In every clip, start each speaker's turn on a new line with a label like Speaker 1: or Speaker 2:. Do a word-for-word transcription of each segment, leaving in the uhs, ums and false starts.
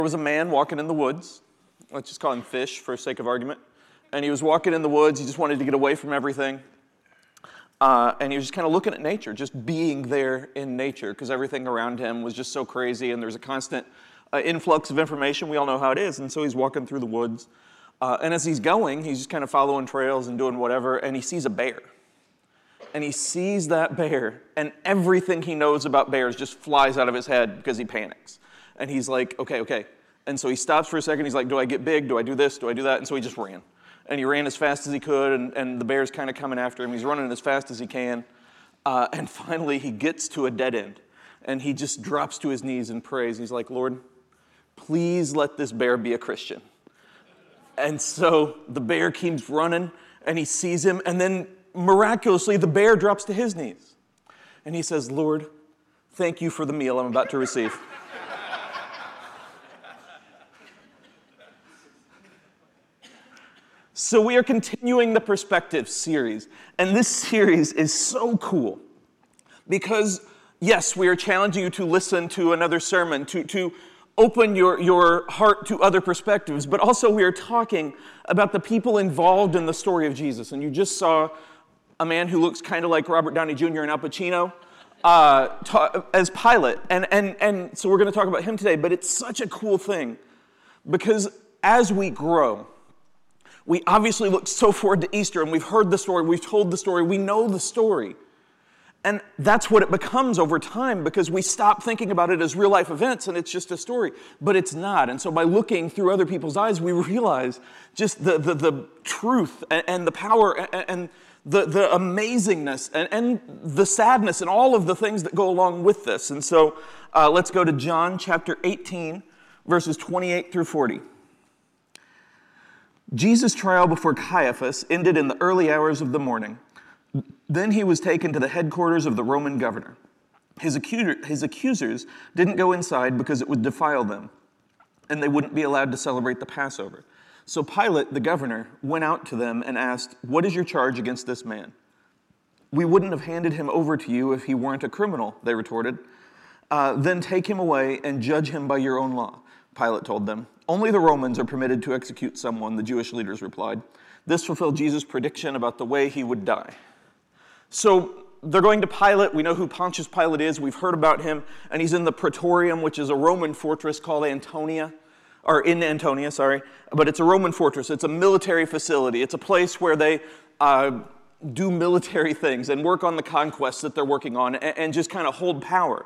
Speaker 1: There was a man walking in the woods. Let's just call him Fish for sake of argument. And he was walking in the woods. He just wanted to get away from everything. Uh, and he was just kind of looking at nature, just being there in nature, because everything around him was just so crazy, and there's a constant uh, influx of information. We all know how it is. And so he's walking through the woods. Uh, and as he's going, he's just kind of following trails and doing whatever, and he sees a bear. And he sees that bear, and everything he knows about bears just flies out of his head because he panics. And he's like, okay, okay. And so he stops for a second. He's like, do I get big? Do I do this? Do I do that? And so he just ran. And he ran as fast as he could, and, and the bear's kind of coming after him. He's running as fast as he can. Uh, and finally, he gets to a dead end. And he just drops to his knees and prays. He's like, Lord, please let this bear be a Christian. And so the bear keeps running, and he sees him. And then miraculously, the bear drops to his knees. And he says, Lord, thank you for the meal I'm about to receive. So we are continuing the Perspective series, and this series is so cool because, yes, we are challenging you to listen to another sermon, to, to open your, your heart to other perspectives, but also we are talking about the people involved in the story of Jesus. And you just saw a man who looks kind of like Robert Downey Junior and Al Pacino uh, ta- as Pilate, and, and, and so we're going to talk about him today, but it's such a cool thing because as we grow, we obviously look so forward to Easter, and we've heard the story, we've told the story, we know the story. And that's what it becomes over time because we stop thinking about it as real-life events, and it's just a story. But it's not. And so by looking through other people's eyes, we realize just the, the, the truth and, and the power and, and the, the amazingness and, and the sadness and all of the things that go along with this. And so uh, let's go to John chapter eighteen, verses twenty-eight through forty. Jesus' trial before Caiaphas ended in the early hours of the morning. Then he was taken to the headquarters of the Roman governor. His, accuser, his accusers didn't go inside because it would defile them, and they wouldn't be allowed to celebrate the Passover. So Pilate, the governor, went out to them and asked, "What is your charge against this man?" "We wouldn't have handed him over to you if he weren't a criminal," they retorted. Uh, "then take him away and judge him by your own law," Pilate told them. "Only the Romans are permitted to execute someone," the Jewish leaders replied. This fulfilled Jesus' prediction about the way he would die. So they're going to Pilate. We know who Pontius Pilate is. We've heard about him. And he's in the Praetorium, which is a Roman fortress called Antonia, or in Antonia, sorry. But it's a Roman fortress. It's a military facility. It's a place where they uh, do military things and work on the conquests that they're working on and, and just kind of hold power.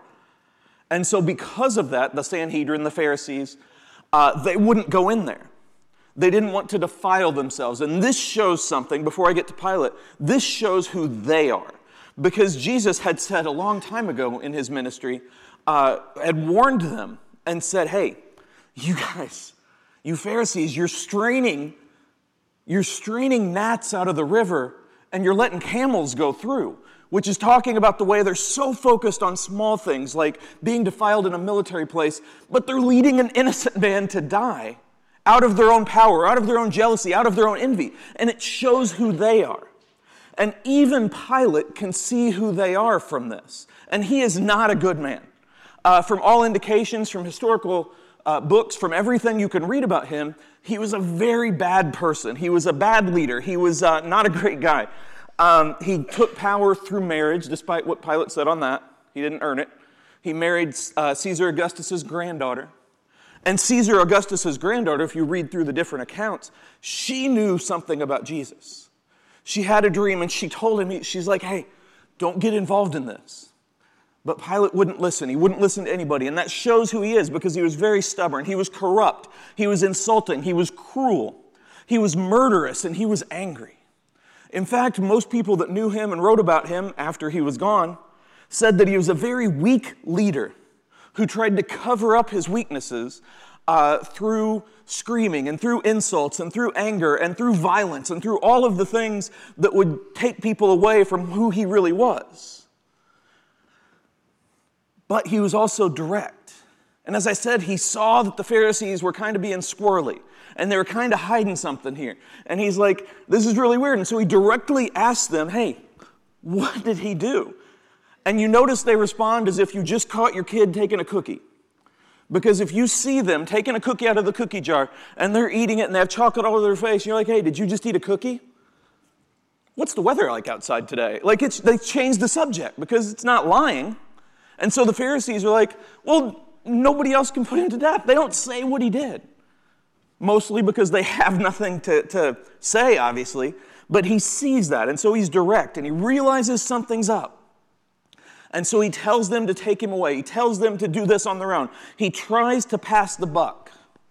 Speaker 1: And so because of that, the Sanhedrin, the Pharisees, Uh, they wouldn't go in there. They didn't want to defile themselves. And this shows something, before I get to Pilate, this shows who they are. Because Jesus had said a long time ago in his ministry, uh, had warned them and said, hey, you guys, you Pharisees, you're straining, you're straining gnats out of the river and you're letting camels go through. Which is talking about the way they're so focused on small things like being defiled in a military place, but they're leading an innocent man to die out of their own power, out of their own jealousy, out of their own envy. And it shows who they are. And even Pilate can see who they are from this. And he is not a good man. Uh, from all indications, from historical uh, books, from everything you can read about him, he was a very bad person. He was a bad leader. He was uh, not a great guy. Um, he took power through marriage, despite what Pilate said on that. He didn't earn it. He married uh, Caesar Augustus' granddaughter. And Caesar Augustus' granddaughter, if you read through the different accounts, she knew something about Jesus. She had a dream, and she told him, she's like, hey, don't get involved in this. But Pilate wouldn't listen. He wouldn't listen to anybody. And that shows who he is, because he was very stubborn. He was corrupt. He was insulting. He was cruel. He was murderous, and he was angry. In fact, most people that knew him and wrote about him after he was gone said that he was a very weak leader who tried to cover up his weaknesses uh, through screaming and through insults and through anger and through violence and through all of the things that would take people away from who he really was. But he was also direct. And as I said, he saw that the Pharisees were kind of being squirrely. And they were kind of hiding something here. And he's like, this is really weird. And so he directly asked them, hey, what did he do? And you notice they respond as if you just caught your kid taking a cookie. Because if you see them taking a cookie out of the cookie jar and they're eating it and they have chocolate all over their face, you're like, hey, did you just eat a cookie? What's the weather like outside today? Like, it's, they changed the subject because it's not lying. And so the Pharisees are like, well, nobody else can put him to death. They don't say what he did. Mostly because they have nothing to, to say, obviously. But he sees that, and so he's direct, and he realizes something's up. And so he tells them to take him away. He tells them to do this on their own. He tries to pass the buck.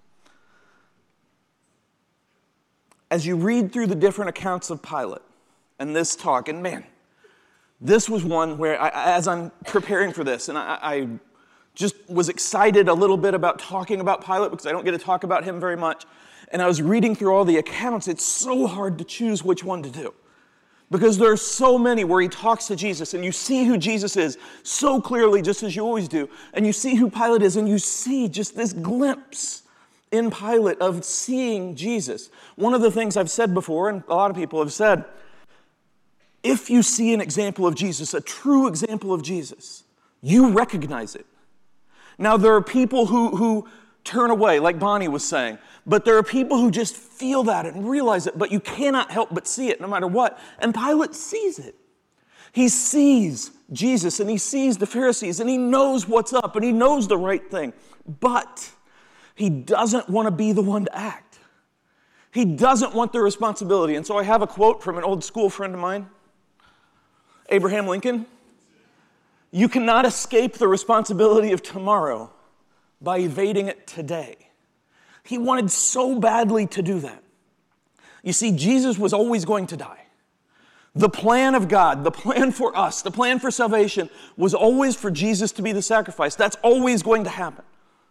Speaker 1: As you read through the different accounts of Pilate and this talk, and man, this was one where, I, as I'm preparing for this, and I, I just was excited a little bit about talking about Pilate because I don't get to talk about him very much. And I was reading through all the accounts. It's so hard to choose which one to do because there are so many where he talks to Jesus and you see who Jesus is so clearly, just as you always do. And you see who Pilate is and you see just this glimpse in Pilate of seeing Jesus. One of the things I've said before, and a lot of people have said, if you see an example of Jesus, a true example of Jesus, you recognize it. Now, there are people who, who turn away, like Bonnie was saying, but there are people who just feel that and realize it, but you cannot help but see it no matter what. And Pilate sees it. He sees Jesus, and he sees the Pharisees, and he knows what's up, and he knows the right thing, but he doesn't want to be the one to act. He doesn't want the responsibility. And so I have a quote from an old school friend of mine, Abraham Lincoln. You cannot escape the responsibility of tomorrow by evading it today. He wanted so badly to do that. You see, Jesus was always going to die. The plan of God, the plan for us, the plan for salvation was always for Jesus to be the sacrifice. That's always going to happen.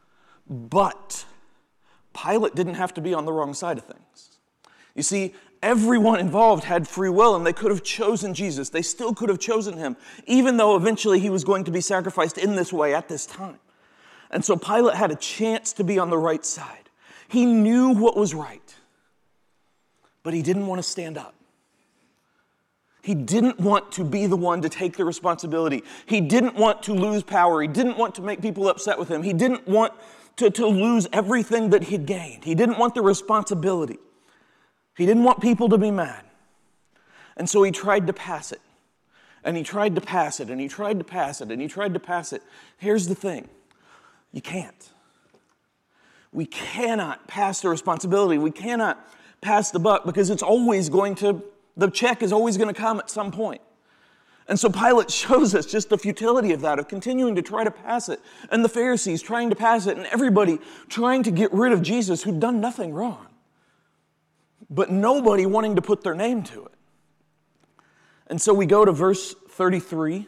Speaker 1: But Pilate didn't have to be on the wrong side of things. You see, everyone involved had free will, and they could have chosen Jesus. They still could have chosen him, even though eventually he was going to be sacrificed in this way at this time. And so Pilate had a chance to be on the right side. He knew what was right, but he didn't want to stand up. He didn't want to be the one to take the responsibility. He didn't want to lose power. He didn't want to make people upset with him. He didn't want to, to lose everything that he'd gained. He didn't want the responsibility. He didn't want people to be mad. And so he tried to pass it. And he tried to pass it, and he tried to pass it, and he tried to pass it. Here's the thing. You can't. We cannot pass the responsibility. We cannot pass the buck because it's always going to, the check is always going to come at some point. And so Pilate shows us just the futility of that, of continuing to try to pass it. And the Pharisees trying to pass it, and everybody trying to get rid of Jesus who'd done nothing wrong. But nobody wanting to put their name to it. And so we go to verse thirty-three.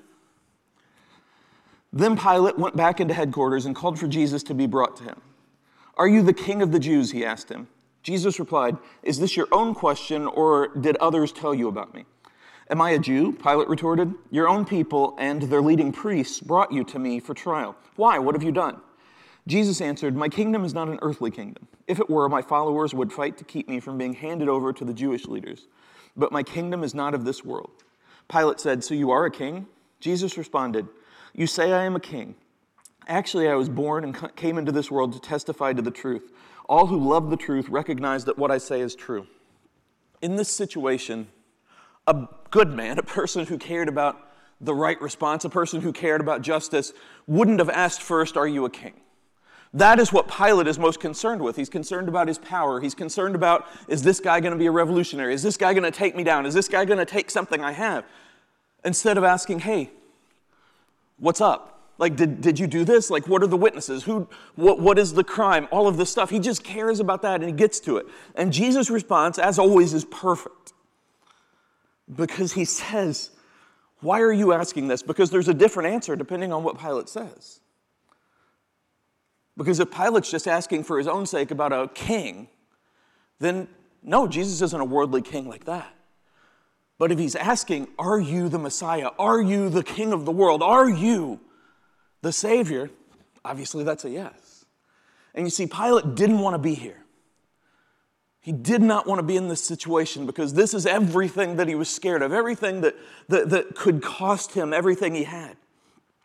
Speaker 1: Then Pilate went back into headquarters and called for Jesus to be brought to him. Are you the king of the Jews? He asked him. Jesus replied, is this your own question, or did others tell you about me? Am I a Jew? Pilate retorted. Your own people and their leading priests brought you to me for trial. Why? What have you done? Jesus answered, my kingdom is not an earthly kingdom. If it were, my followers would fight to keep me from being handed over to the Jewish leaders. But my kingdom is not of this world. Pilate said, so you are a king? Jesus responded, you say I am a king. Actually, I was born and came into this world to testify to the truth. All who love the truth recognize that what I say is true. In this situation, a good man, a person who cared about the right response, a person who cared about justice, wouldn't have asked first, are you a king? That is what Pilate is most concerned with. He's concerned about his power. He's concerned about, is this guy going to be a revolutionary? Is this guy going to take me down? Is this guy going to take something I have? Instead of asking, hey, what's up? Like, did, did you do this? Like, what are the witnesses? Who? What, what is the crime? All of this stuff. He just cares about that, and he gets to it. And Jesus' response, as always, is perfect. Because he says, why are you asking this? Because there's a different answer depending on what Pilate says. Because if Pilate's just asking for his own sake about a king, then no, Jesus isn't a worldly king like that. But if he's asking, are you the Messiah? Are you the king of the world? Are you the Savior? Obviously, that's a yes. And you see, Pilate didn't want to be here. He did not want to be in this situation because this is everything that he was scared of, everything that, that, that could cost him everything he had.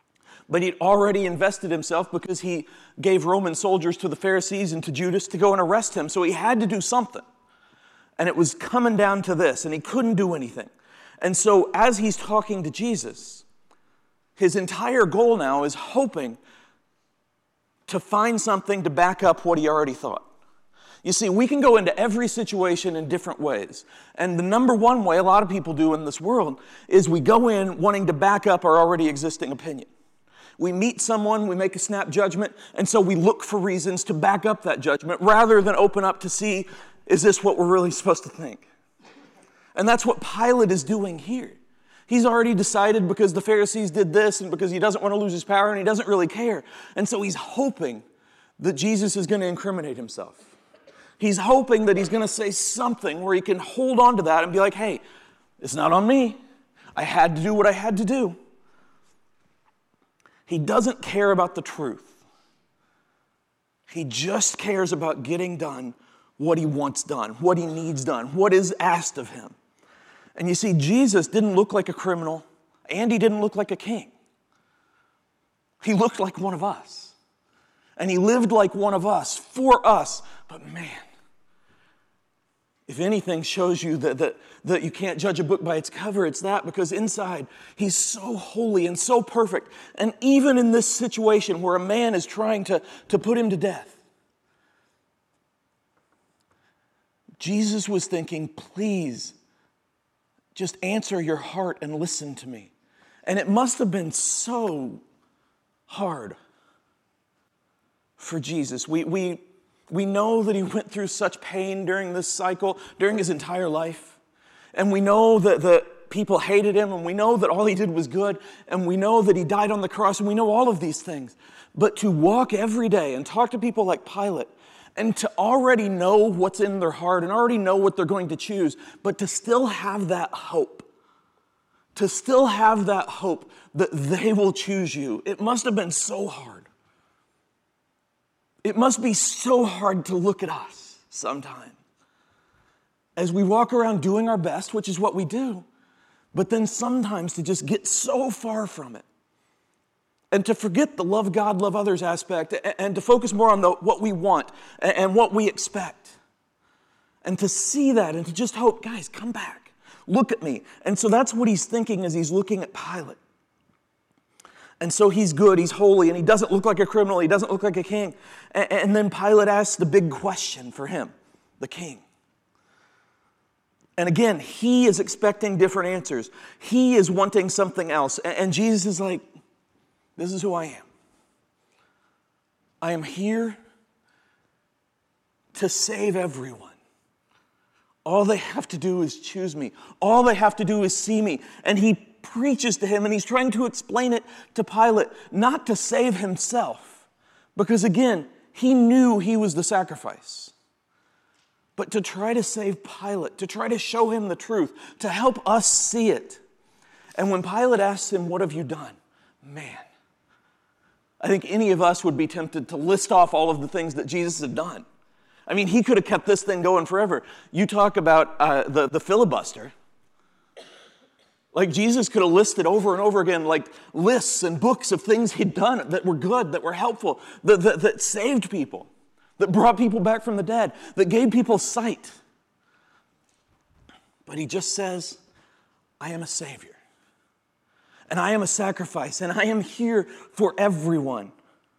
Speaker 1: But he'd already invested himself because he gave Roman soldiers to the Pharisees and to Judas to go and arrest him. So he had to do something. And it was coming down to this, and he couldn't do anything. And so as he's talking to Jesus, his entire goal now is hoping to find something to back up what he already thought. You see, we can go into every situation in different ways. And the number one way a lot of people do in this world is we go in wanting to back up our already existing opinion. We meet someone, we make a snap judgment, and so we look for reasons to back up that judgment rather than open up to see, is this what we're really supposed to think? And that's what Pilate is doing here. He's already decided because the Pharisees did this and because he doesn't want to lose his power and he doesn't really care. And so he's hoping that Jesus is going to incriminate himself. He's hoping that he's going to say something where he can hold on to that and be like, hey, it's not on me. I had to do what I had to do. He doesn't care about the truth. He just cares about getting done what he wants done, what he needs done, what is asked of him. And you see, Jesus didn't look like a criminal, and he didn't look like a king. He looked like one of us. And he lived like one of us, for us. But man, if anything shows you that, that, that you can't judge a book by its cover, it's that, because inside, he's so holy and so perfect. And even in this situation where a man is trying to, to put him to death, Jesus was thinking, please, just answer your heart and listen to me. And it must have been so hard for Jesus. We, we, we know that he went through such pain during this cycle, during his entire life. And we know that the people hated him, and we know that all he did was good, and we know that he died on the cross, and we know all of these things. But to walk every day and talk to people like Pilate, and to already know what's in their heart and already know what they're going to choose, but to still have that hope, to still have that hope that they will choose you, it must have been so hard. It must be so hard to look at us sometimes as we walk around doing our best, which is what we do, but then sometimes to just get so far from it and to forget the love God, love others aspect and to focus more on the, what we want and what we expect and to see that and to just hope, guys, come back, look at me. And so that's what he's thinking as he's looking at Pilate. And so he's good, he's holy, and he doesn't look like a criminal, he doesn't look like a king. And then Pilate asks the big question for him, the king. And again, he is expecting different answers. He is wanting something else. And Jesus is like, this is who I am. I am here to save everyone. All they have to do is choose me. All they have to do is see me. And he preaches to him, and he's trying to explain it to Pilate, not to save himself, because again, he knew he was the sacrifice, but to try to save Pilate, to try to show him the truth, to help us see it. And when Pilate asks him, what have you done? Man, I think any of us would be tempted to list off all of the things that Jesus had done. I mean, he could have kept this thing going forever. You talk about uh, the, the filibuster. Like Jesus could have listed over and over again, like lists and books of things he'd done that were good, that were helpful, that, that, that saved people, that brought people back from the dead, that gave people sight. But he just says, I am a Savior, and I am a sacrifice, and I am here for everyone.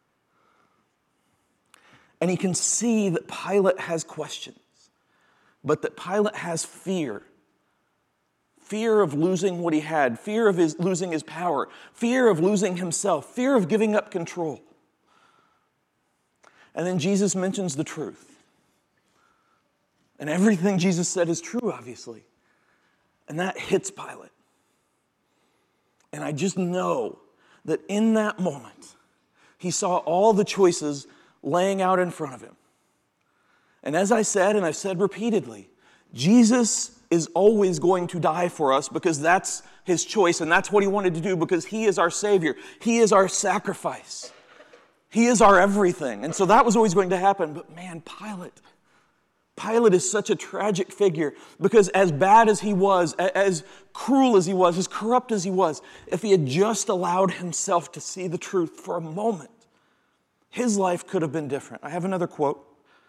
Speaker 1: And he can see that Pilate has questions, but that Pilate has fear. Fear of losing what he had, fear of his, losing his power, fear of losing himself, fear of giving up control. And then Jesus mentions the truth. And everything Jesus said is true, obviously. And that hits Pilate. And I just know that in that moment, he saw all the choices laying out in front of him. And as I said, and I've said repeatedly, Jesus is always going to die for us because that's his choice and that's what he wanted to do because he is our Savior. He is our sacrifice. He is our everything. And so that was always going to happen. But man, Pilate, Pilate is such a tragic figure because as bad as he was, as cruel as he was, as corrupt as he was, if he had just allowed himself to see the truth for a moment, his life could have been different. I have another quote.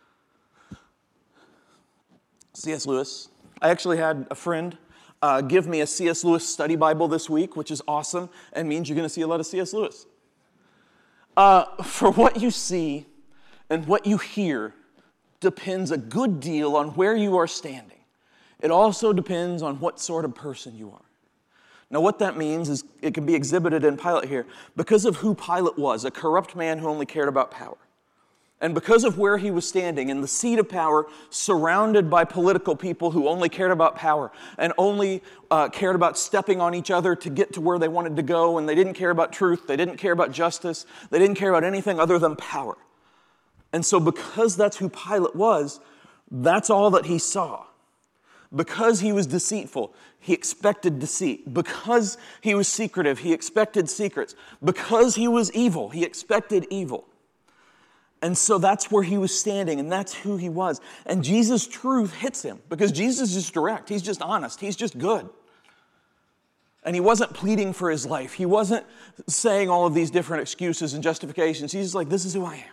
Speaker 1: C S Lewis. I actually had a friend uh, give me a C S Lewis study Bible this week, which is awesome and means you're going to see a lot of C S Lewis. Uh, for what you see and what you hear depends a good deal on where you are standing. It also depends on what sort of person you are. Now, what that means is it can be exhibited in Pilate here. Because of who Pilate was, a corrupt man who only cared about power, and because of where he was standing in the seat of power, surrounded by political people who only cared about power and only uh, cared about stepping on each other to get to where they wanted to go, and they didn't care about truth, they didn't care about justice, they didn't care about anything other than power. And so because that's who Pilate was, that's all that he saw. Because he was deceitful, he expected deceit. Because he was secretive, he expected secrets. Because he was evil, he expected evil. And so that's where he was standing, and that's who he was. And Jesus' truth hits him, because Jesus is just direct. He's just honest. He's just good. And he wasn't pleading for his life. He wasn't saying all of these different excuses and justifications. He's just like, this is who I am.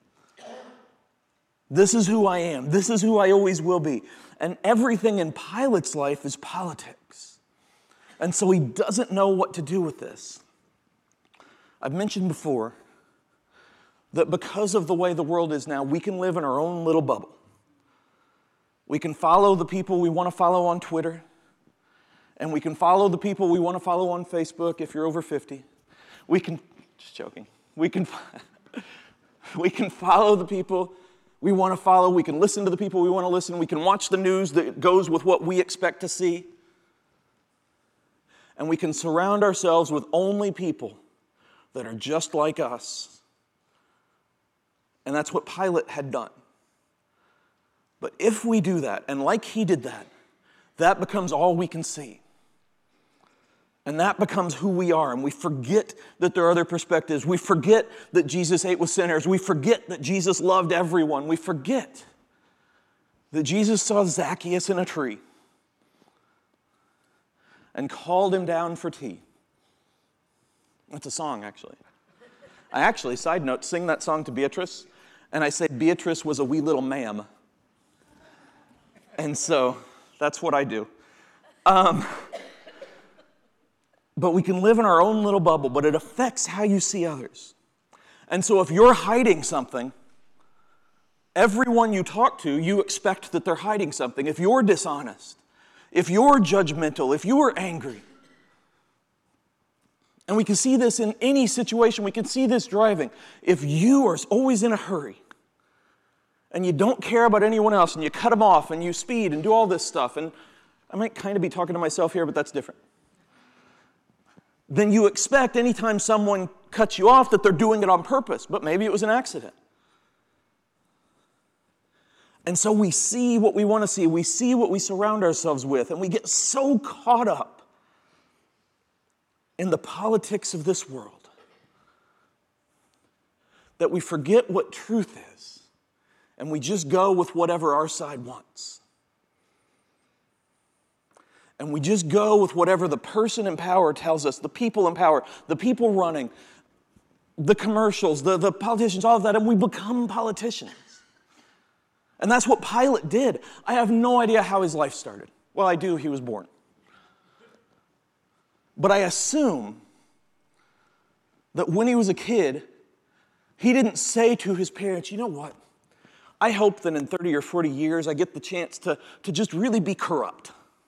Speaker 1: This is who I am. This is who I always will be. And everything in Pilate's life is politics. And so he doesn't know what to do with this. I've mentioned before that because of the way the world is now, we can live in our own little bubble. We can follow the people we want to follow on Twitter, and we can follow the people we want to follow on Facebook if you're over fifty. We can, just joking, we can, we can follow the people we want to follow. We can listen to the people we want to listen. We can watch the news that goes with what we expect to see. And we can surround ourselves with only people that are just like us. And that's what Pilate had done. But if we do that, and like he did that, that becomes all we can see. And that becomes who we are. And we forget that there are other perspectives. We forget that Jesus ate with sinners. We forget that Jesus loved everyone. We forget that Jesus saw Zacchaeus in a tree and called him down for tea. That's a song, actually. I actually, side note, sing that song to Beatrice, and I say Beatrice was a wee little ma'am. And so that's what I do. Um... But we can live in our own little bubble, but it affects how you see others. And so if you're hiding something, everyone you talk to, you expect that they're hiding something. If you're dishonest, if you're judgmental, if you're angry. And we can see this in any situation. We can see this driving. If you are always in a hurry, and you don't care about anyone else, and you cut them off, and you speed, and do all this stuff, and I might kind of be talking to myself here, but that's different. Then you expect anytime someone cuts you off that they're doing it on purpose, but maybe it was an accident. And so we see what we want to see. We see what we surround ourselves with, and we get so caught up in the politics of this world that we forget what truth is, and we just go with whatever our side wants. And we just go with whatever the person in power tells us, the people in power, the people running, the commercials, the, the politicians, all of that, and we become politicians. And that's what Pilate did. I have no idea how his life started. Well, I do, he was born. But I assume that when he was a kid, he didn't say to his parents, you know what? I hope that in thirty or forty years I get the chance to, to just really be corrupt.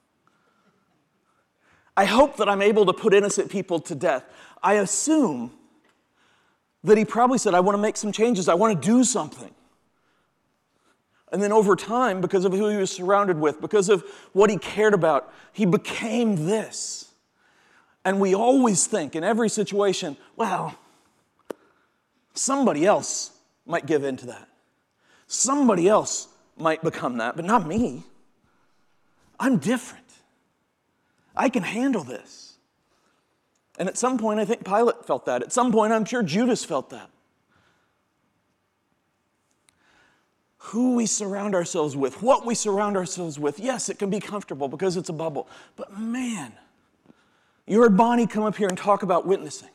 Speaker 1: I hope that I'm able to put innocent people to death. I assume that he probably said, I want to make some changes. I want to do something. And then over time, because of who he was surrounded with, because of what he cared about, he became this. And we always think in every situation, well, somebody else might give in to that. Somebody else might become that, but not me. I'm different. I can handle this. And at some point, I think Pilate felt that. At some point, I'm sure Judas felt that. who we surround ourselves with, what we surround ourselves with. Yes, it can be comfortable because it's a bubble. But man, you heard Bonnie come up here and talk about witnessing.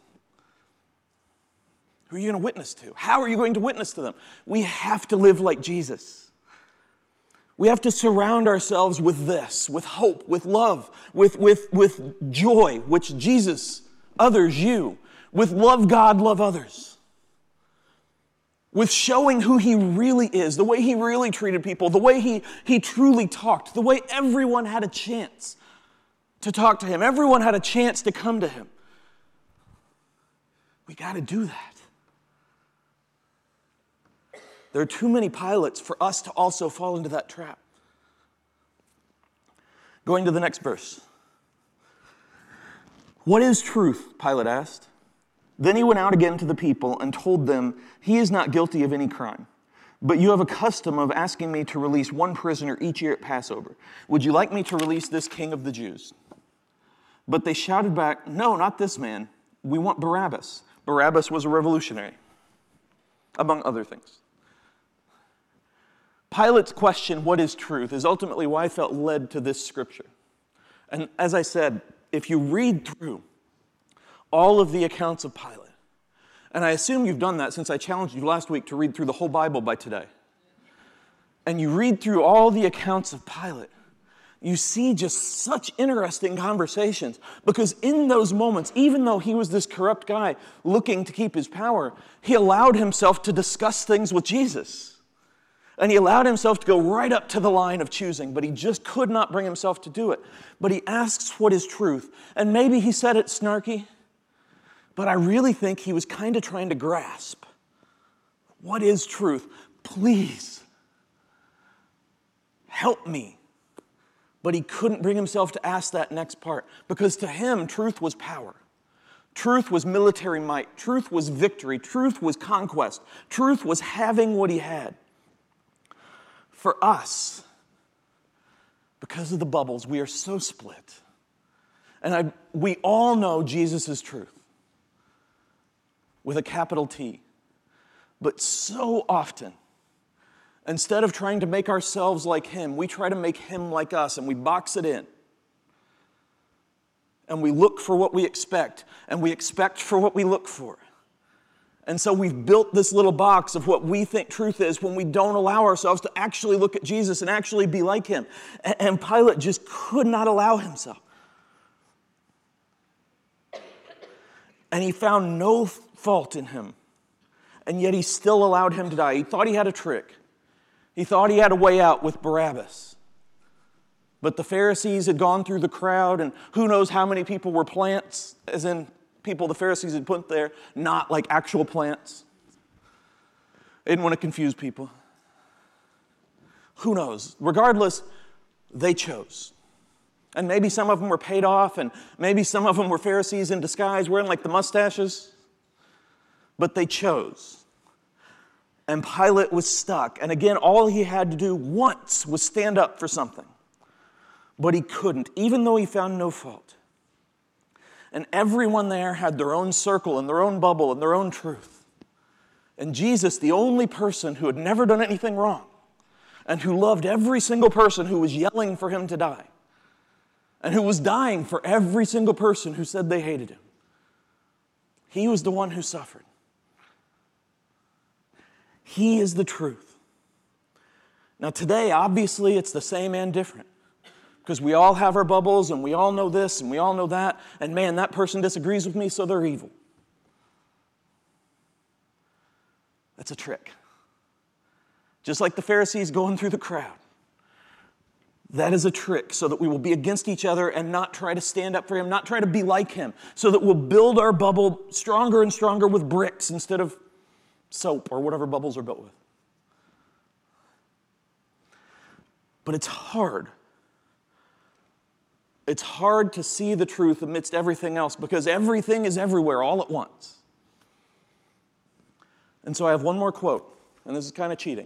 Speaker 1: Who are you going to witness to? How are you going to witness to them? We have to live like Jesus. We have to surround ourselves with this, with hope, with love, with, with, with joy, which Jesus, others, you, with love God, love others. With showing who he really is, the way he really treated people, the way he, he truly talked, the way everyone had a chance to talk to him. Everyone had a chance to come to him. We got to do that. There are too many Pilates for us to also fall into that trap. Going to the next verse. What is truth? Pilate asked. Then he went out again to the people and told them, he is not guilty of any crime. But you have a custom of asking me to release one prisoner each year at Passover. Would you like me to release this king of the Jews? But they shouted back, no, not this man. We want Barabbas. Barabbas was a revolutionary, among other things. Pilate's question, what is truth, is ultimately why I felt led to this scripture. And as I said, if you read through all of the accounts of Pilate, and I assume you've done that since I challenged you last week to read through the whole Bible by today, and you read through all the accounts of Pilate, you see just such interesting conversations, because in those moments, even though he was this corrupt guy looking to keep his power, he allowed himself to discuss things with Jesus. And he allowed himself to go right up to the line of choosing, but he just could not bring himself to do it. But he asks what is truth. And maybe he said it snarky, but I really think he was kind of trying to grasp. What is truth? Please, help me. But he couldn't bring himself to ask that next part, because to him, truth was power. Truth was military might. Truth was victory. Truth was conquest. Truth was having what he had. For us, because of the bubbles, we are so split. And I, we all know Jesus is truth, with a capital T. But so often, instead of trying to make ourselves like him, we try to make him like us, and we box it in. And we look for what we expect, and we expect for what we look for. And so we've built this little box of what we think truth is when we don't allow ourselves to actually look at Jesus and actually be like him. And Pilate just could not allow himself. And he found no fault in him. And yet he still allowed him to die. He thought he had a trick. He thought he had a way out with Barabbas. But the Pharisees had gone through the crowd, and who knows how many people were plants, as in people the Pharisees had put there, not like actual plants. They didn't want to confuse people. Who knows? Regardless, they chose. And maybe some of them were paid off, and maybe some of them were Pharisees in disguise, wearing like the mustaches. But they chose. And Pilate was stuck. And again, all he had to do once was stand up for something. But he couldn't, even though he found no fault. And everyone there had their own circle and their own bubble and their own truth. And Jesus, the only person who had never done anything wrong and who loved every single person who was yelling for him to die and who was dying for every single person who said they hated him, he was the one who suffered. He is the truth. Now today, obviously, it's the same and different. Because we all have our bubbles, and we all know this, and we all know that, and man, that person disagrees with me, so they're evil. That's a trick. Just like the Pharisees going through the crowd. That is a trick, so that we will be against each other and not try to stand up for him, not try to be like him, so that we'll build our bubble stronger and stronger with bricks instead of soap or whatever bubbles are built with. But it's hard. It's hard to see the truth amidst everything else because everything is everywhere all at once. And so I have one more quote, and this is kind of cheating.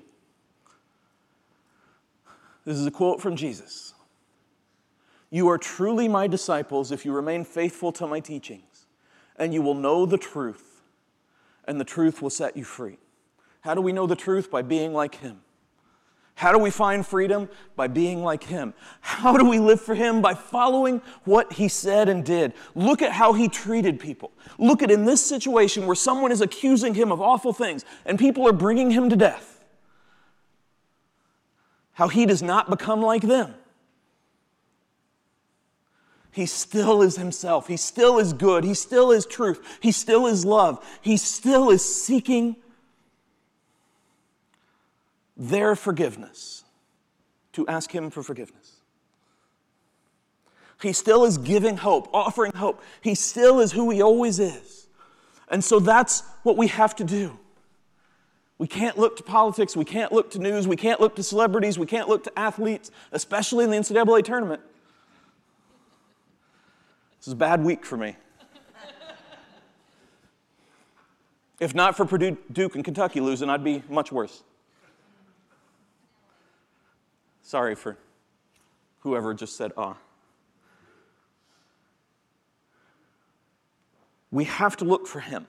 Speaker 1: This is a quote from Jesus. You are truly my disciples if you remain faithful to my teachings, and you will know the truth, and the truth will set you free. How do we know the truth? By being like him. How do we find freedom? By being like him. How do we live for him? By following what he said and did. Look at how he treated people. Look at in this situation where someone is accusing him of awful things and people are bringing him to death. How he does not become like them. He still is himself. He still is good. He still is truth. He still is love. He still is seeking their forgiveness, to ask him for forgiveness. He still is giving hope, offering hope. He still is who he always is. And so that's what we have to do. We can't look to politics. We can't look to news. We can't look to celebrities. We can't look to athletes, especially in the N C double A tournament. This is a bad week for me. If not for Purdue, Duke, and Kentucky losing, I'd be much worse. Sorry for whoever just said, ah. We have to look for him.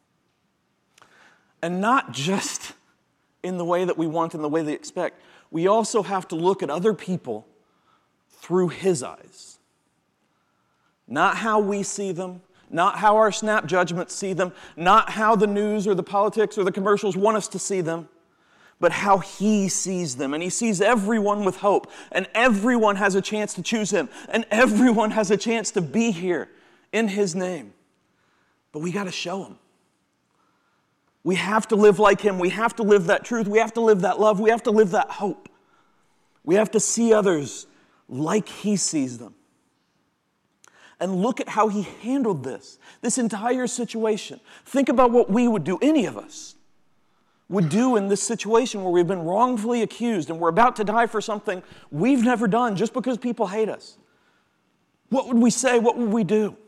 Speaker 1: And not just in the way that we want, in the way they expect. We also have to look at other people through his eyes. Not how we see them, not how our snap judgments see them, not how the news or the politics or the commercials want us to see them, but how he sees them. And he sees everyone with hope. And everyone has a chance to choose him. And everyone has a chance to be here in his name. But we got to show him. We have to live like him. We have to live that truth. We have to live that love. We have to live that hope. We have to see others like he sees them. And look at how he handled this, this entire situation. Think about what we would do, any of us would do in this situation where we've been wrongfully accused and we're about to die for something we've never done just because people hate us. What would we say? What would we do?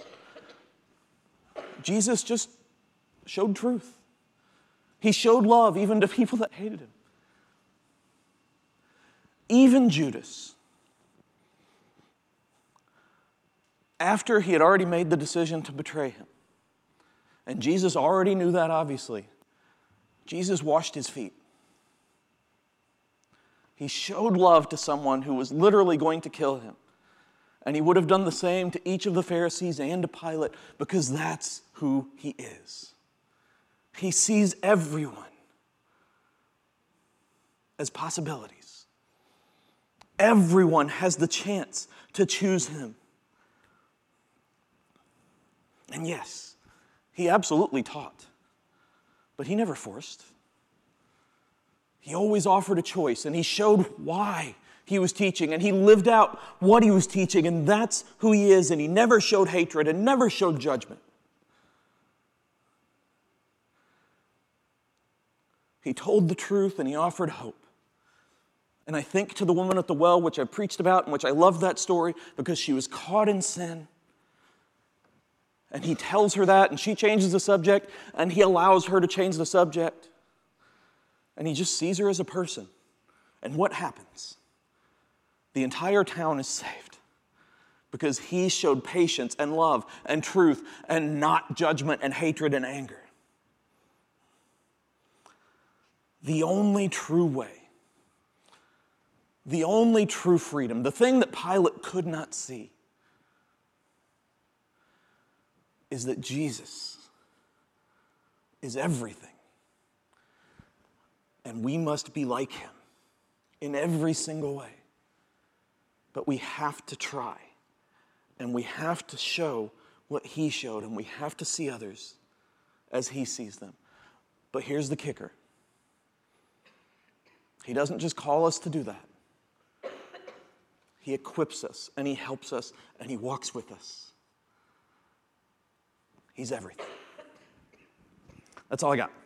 Speaker 1: Jesus just showed truth. He showed love even to people that hated him. Even Judas, after he had already made the decision to betray him, and Jesus already knew that obviously, Jesus washed his feet. He showed love to someone who was literally going to kill him. And he would have done the same to each of the Pharisees and to Pilate because that's who he is. He sees everyone as possibilities. Everyone has the chance to choose him. And yes, he absolutely taught. But he never forced. He always offered a choice, and he showed why he was teaching, and he lived out what he was teaching, and that's who he is, and he never showed hatred and never showed judgment. He told the truth, and he offered hope. And I think to the woman at the well, which I preached about, and which I love that story, because she was caught in sin. And he tells her that, and she changes the subject, and he allows her to change the subject. And he just sees her as a person. And what happens? The entire town is saved because he showed patience and love and truth and not judgment and hatred and anger. The only true way, the only true freedom, the thing that Pilate could not see, is that Jesus is everything. And we must be like him in every single way. But we have to try. And we have to show what he showed. And we have to see others as he sees them. But here's the kicker. He doesn't just call us to do that. He equips us, and he helps us, and he walks with us. He's everything. That's all I got.